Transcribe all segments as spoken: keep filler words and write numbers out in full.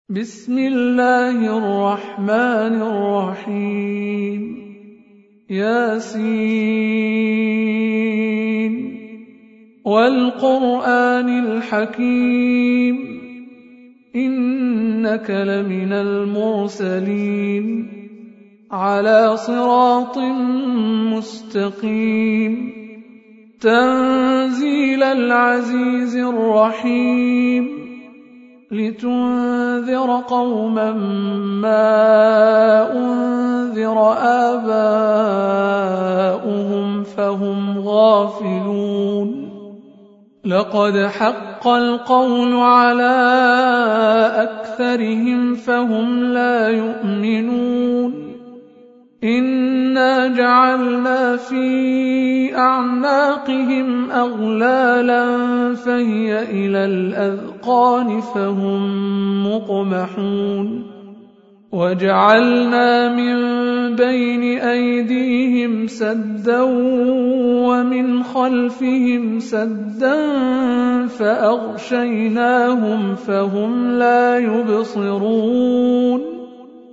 بسم الله الرحمن الرحيم ياسين والقرآن الحكيم إنك لمن المرسلين على صراط مستقيم تنزيل العزيز الرحيم لتنذر قوما ما أنذر آباؤهم فهم غافلون لقد حق القول على أكثرهم فهم لا يؤمنون إنا جعلنا في أعناقهم أغلالا فهي إلى الأذقان فهم مقمحون وجعلنا من بين أيديهم سدا ومن خلفهم سدا فأغشيناهم فهم لا يبصرون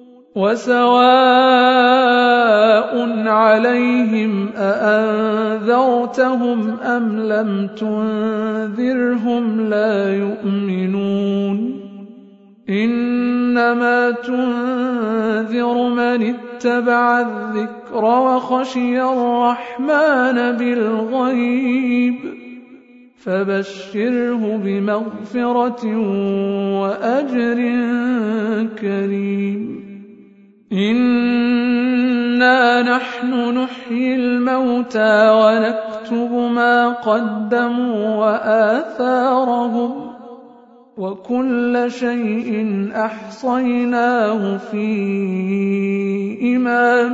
وسواء عليهم أأنذرتهم أم لم تنذرهم لا يؤمنون إنما تنذر من اتبع الذكر وخشي الرحمن بالغيب فبشره بمغفرة وأجر كريم إنا نحن نحيي الموتى ونكتب ما قدموا وآثارهم وكل شيء أحصيناه في إمام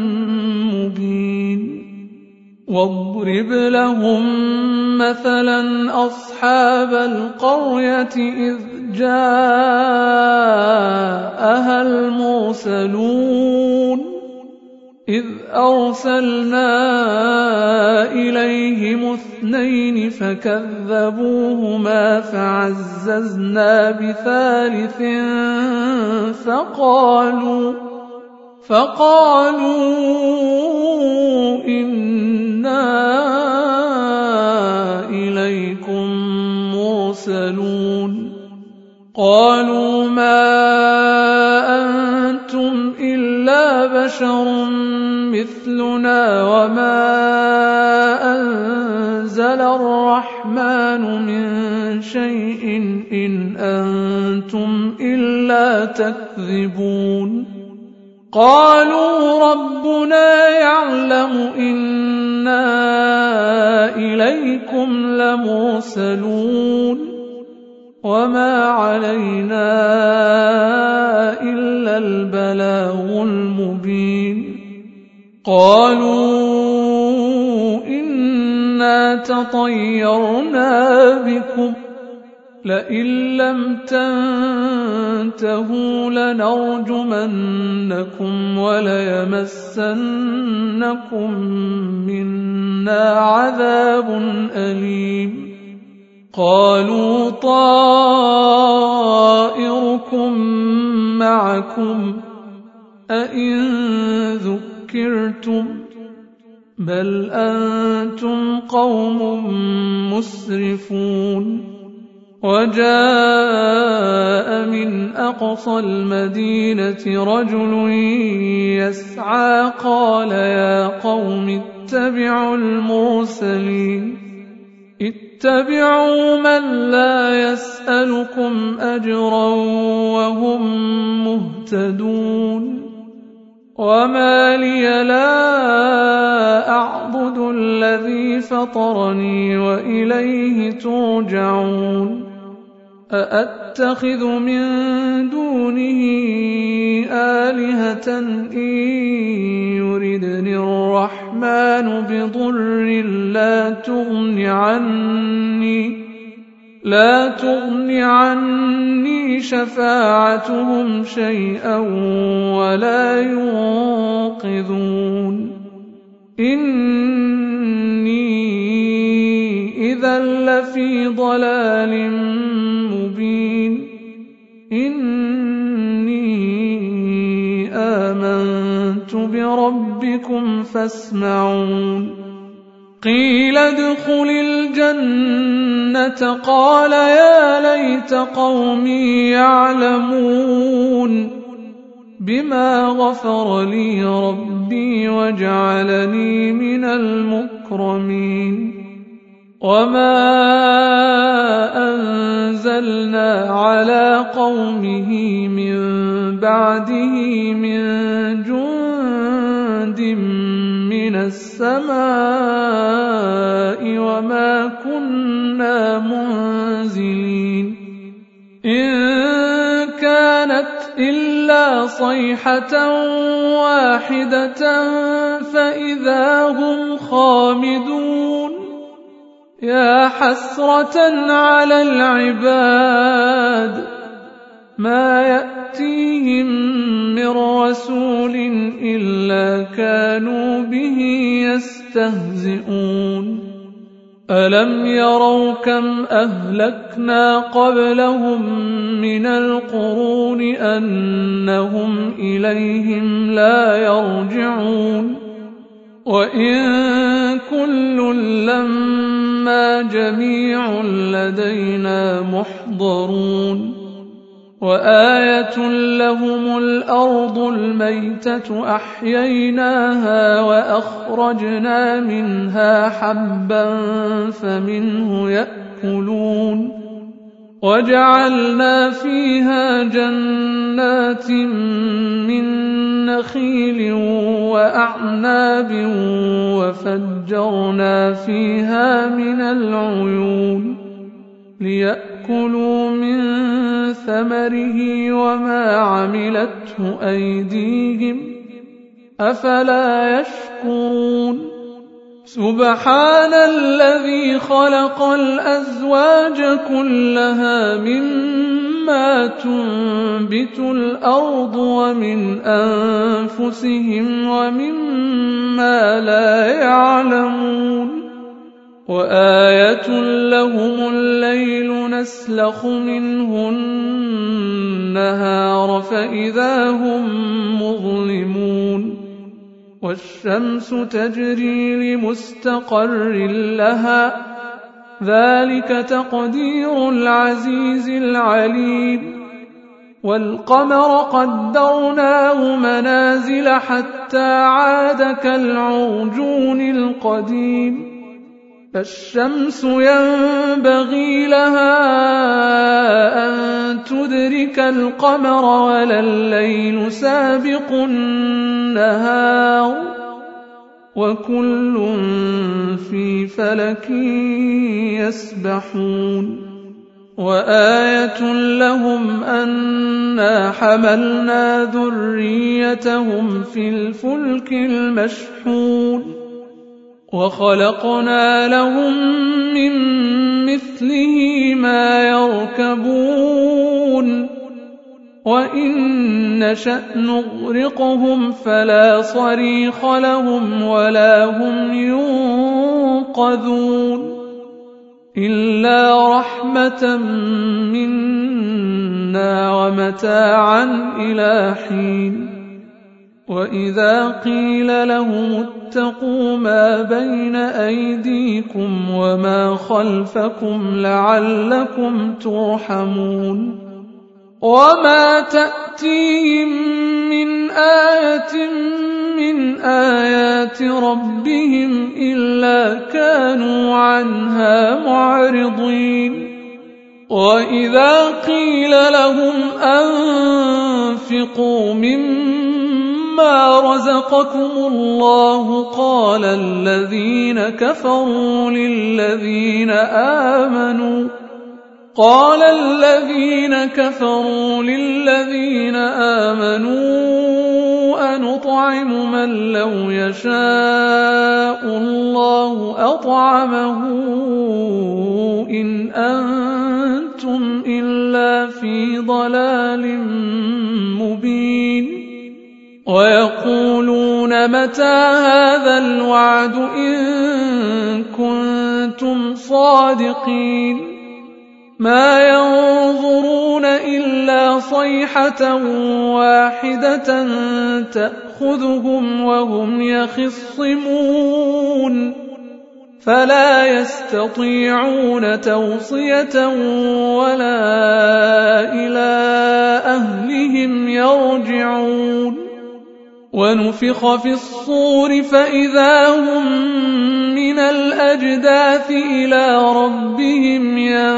مبين واضرب لهم مثلا أصحاب القرية إذ جاءها المرسلون إذ أرسلنا إليهم اثنين فكذبوهما فعززنا بثالث فقالوا فقالوا إنا إليكم مرسلون قالوا ما أنتم إلا بشر مثلنا وما أنزل الرحمن من شيء إن أنتم إلا تكذبون قالوا ربنا يعلم إنا إليكم لمرسلون وما علينا إلا البلاغ المبين قالوا إنا تطيرنا بكم لئن لم تنتهوا لنرجمنكم وليمسنكم منا عذاب أليم قالوا طائركم معكم أئن ذكرتم بل أنتم قوم مسرفون وجاء من أقصى المدينة رجل يسعى قال يا قوم اتبعوا المرسلين اتبعوا من لا يسألكم أجرا وهم مهتدون وما لي لا أعبد الذي فطرني وإليه ترجعون أأتخذ من دونه آلهة إن يردني الرحمن بضر لا تغن عني لا تغن عني شفاعتهم شيئا ولا ينقذون إني إذا لفي ضلال مبين إن آمنت بربكم فاسمعون قيل ادخل الجنة قال يا ليت قومي يعلمون بما غفر لي ربي وجعلني من المكرمين وما أنزلنا على قومه من بعده من جند من السماء وما كنا منزلين إن كانت إلا صيحة واحدة فإذا هم خامدون يا حسرة على العباد ما يأتيهم من رسول إلا كانوا به يستهزئون ألم يروا كم أهلكنا قبلهم من القرون أنهم إليهم لا يرجعون وإن كل لما جميع لدينا محضرون وآية لهم الأرض الميتة أحييناها وأخرجنا منها حبا فمنه يأكلون وجعلنا فيها جنات من نخيل وأعناب وفجرنا فيها من العيون ليأكلوا من ثمره وما عملته أيديهم أفلا يشكرون سبحان الذي خلق الأزواج كلها مما تنبت الأرض ومن أنفسهم ومما لا يعلمون وآية لهم الليل نسلخ منه النهار فإذا هم مظلمون والشمس تجري لمستقر لها ذلك تقدير العزيز العليم والقمر قدرناه منازل حتى عاد كالعرجون القديم فالشمس ينبغي لها أن تدرك القمر ولا الليل سابق النهار وكل في فلك يسبحون وآية لهم أنا حملنا ذريتهم في الفلك المشحون وخلقنا لهم من مثله ما يركبون وإن نشأ نغرقهم فلا صريخ لهم ولا هم ينقذون إلا رحمة منا ومتاعا إلى حين وإذا قيل لهم اتقوا ما بين أيديكم وما خلفكم لعلكم ترحمون وما تأتيهم من آية من آيات ربهم إلا كانوا عنها معرضين وإذا قيل لهم أنفقوا مما رزقكم الله قال الذين كفروا للذين آمنوا قال الذين كفروا للذين آمنوا أنطعم من لو يشاء الله أطعمه إن أنتم إلا في ضلال مبين ويقولون متى هذا الوعد إن كنتم صادقين ما ينظرون إلا صيحة واحدة تأخذهم وهم يخصمون فلا يستطيعون توصية ولا إلى أهلهم يرجعون ونفخ في الصور فإذا هم من الأجداث إلى ربهم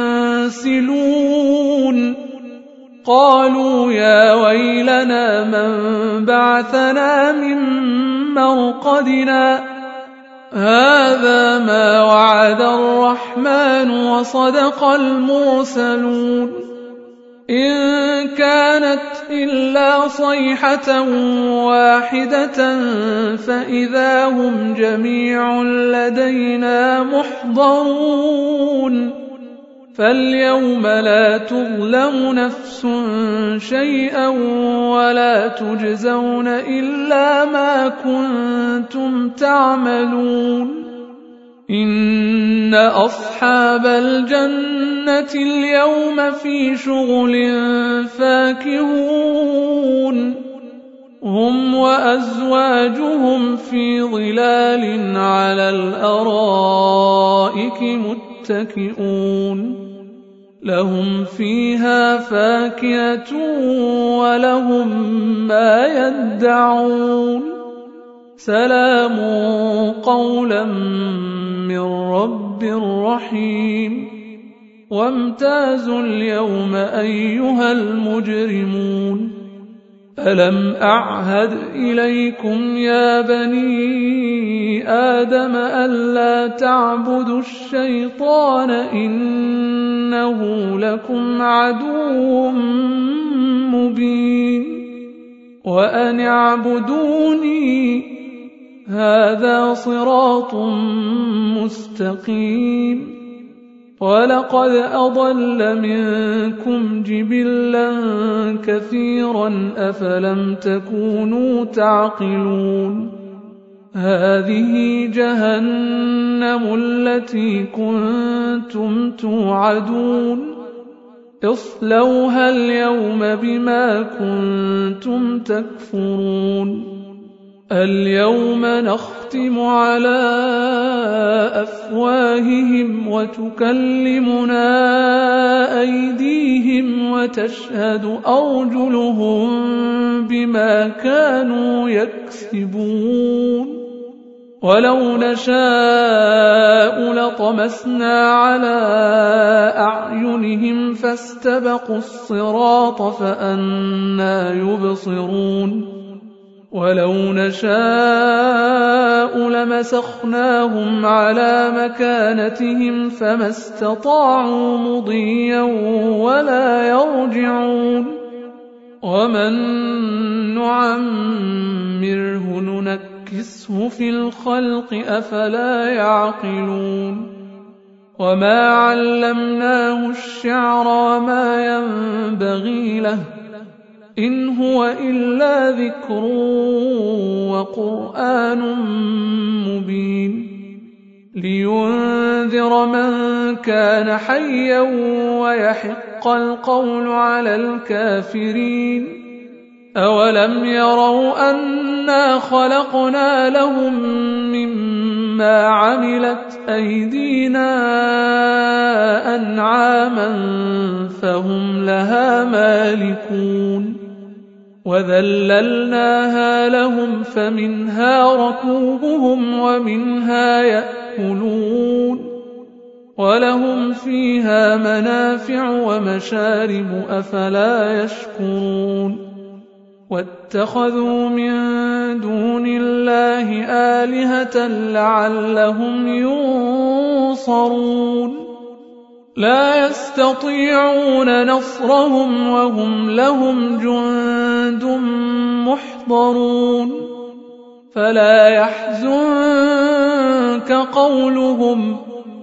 ينسلون قالوا يا ويلنا من بعثنا من مرقدنا هذا ما وعد الرحمن وصدق المرسلون إن كانت إلا صيحة واحدة فإذا هم جميع لدينا محضرون فاليوم لا تظلم نفس شيئا ولا تجزون إلا ما كنتم تعملون إن أصحاب الجنة اليوم في شغل فاكهون هم وأزواجهم في ظلال على الأرائك متكئون لهم فيها فاكهة ولهم ما يدعون سلام قولا من رب رحيم وامتازوا اليوم أيها المجرمون ألم أعهد إليكم يا بني آدم ألا تعبدوا الشيطان إنه لكم عدو مبين وأن اعبدوني هذا صراط مستقيم ولقد أضل منكم جبلا كثيرا أفلم تكونوا تعقلون هذه جهنم التي كنتم توعدون اصلوها اليوم بما كنتم تكفرون اليوم نختم على أفواههم وتكلمنا أيديهم وتشهد أرجلهم بما كانوا يكسبون ولو نشاء لطمسنا على أعينهم فاستبقوا الصراط فأنى يبصرون ولو نشاء لمسخناهم على مكانتهم فما استطاعوا مضيا ولا يرجعون ومن نعمره ننكسه في الخلق أفلا يعقلون وما علمناه الشعر وما ينبغي له إن هو إلا ذكر وقرآن مبين لينذر من كان حيا ويحق القول على الكافرين أولم يروا أنا خلقنا لهم مما عملت أيدينا أنعاما فهم لها مالكون وذللناها لهم فمنها ركوبهم ومنها يأكلون ولهم فيها منافع ومشارب أفلا يشكرون واتخذوا من دون الله آلهة لعلهم ينصرون لا يستطيعون نصرهم وهم لهم جند محضرون فلا يحزنك قولهم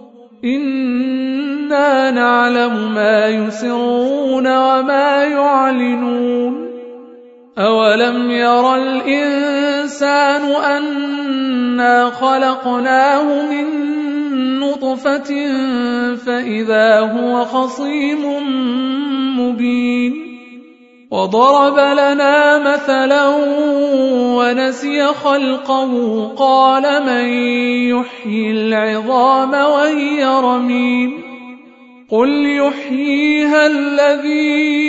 إنا نعلم ما يسرون وما يعلنون أولم ير الإنسان أنا خلقناه من نطفة فإذا هو خصيم مبين وضرب لنا مثلا ونسي خلقه قال من يحيي العظام وهي رميم قل يحييها الذي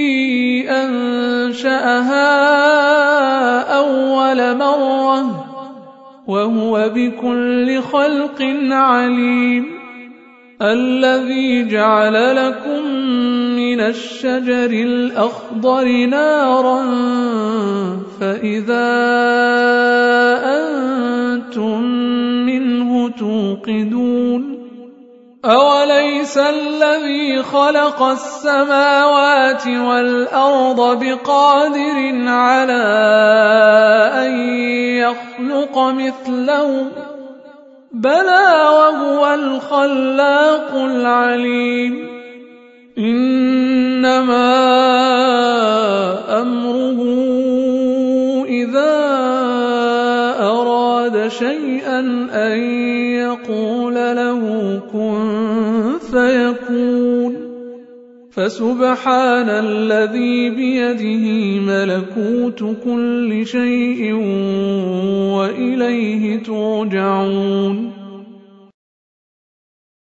أنشأها أول مرة وهو بكل خلق عليم الذي جعل لكم من الشجر الأخضر نارا فإذا أنتم منه توقدون أوليس الذي خلق السماوات والأرض بقادر على أن يخلق مثلهم بلى وهو الخلاق العليم إنما أمره إذا أراد شيئا أن يقول له كن فيكون فسبحان الذي بيده ملكوت كل شيء وإليه ترجعون